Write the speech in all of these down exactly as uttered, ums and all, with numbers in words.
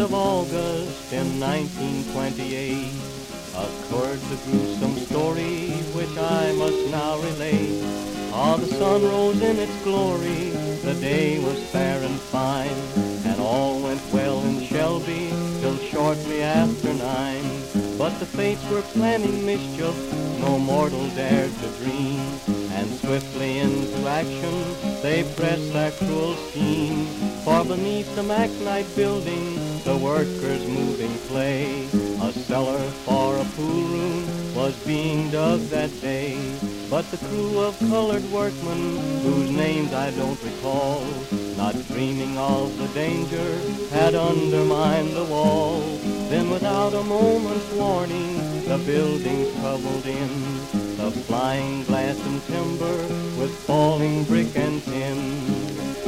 of August in nineteen twenty-eight occurred the gruesome story which I must now relate. Ah, the sun rose in its glory, the day was fair and fine, and all went well in Shelby till shortly after nine. But the fates were planning mischief no mortal dared to dream, and swiftly into action they pressed their cruel scheme. For beneath the McKnight building the workers moving clay, a cellar for a pool room was being dug that day. But the crew of colored workmen, whose names I don't recall, not dreaming of the danger, had undermined the wall. Then without a moment's warning, the buildings crumbled in, the flying glass and timber with falling brick and tin.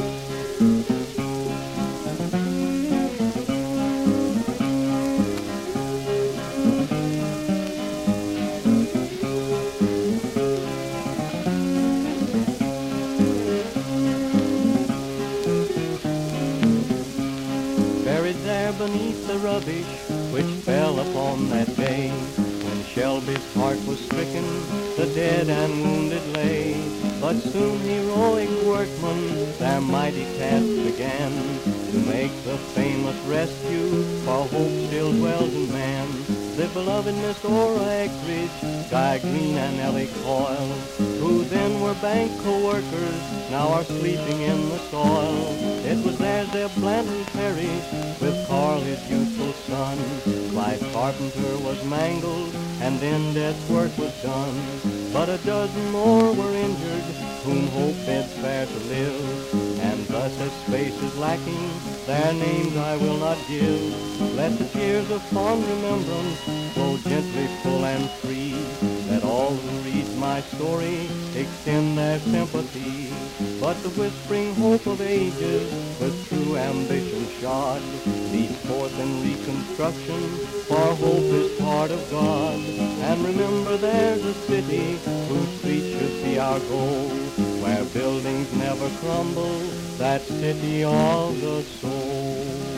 Buried there beneath the rubbish which fell upon that day, when Shelby's heart was stricken, the dead and wounded lay. But soon heroic workmen their mighty task began, to make the famous rescue, for hope still dwells in man. The beloved Miss Ora Eckridge, Guy Green and Ellie Coyle, who then were bank co-workers, now are sleeping in the soil. It was there Zeb Blanton perished, with Carl his youthful son. Clyde Carpenter was mangled, and then death's work was done. But a dozen more were injured, whom hope bids fair to live. And thus as space is lacking, their names I will not give. Let the tears of fond remembrance flow gently full and free. Let all who read my story extend their sympathy. But the whispering hope of ages, with true ambition shod, leads forth in reconstruction, for hope is part of God. And remember there's a city whose streets should be our goal, where buildings never crumble, that city of the soul.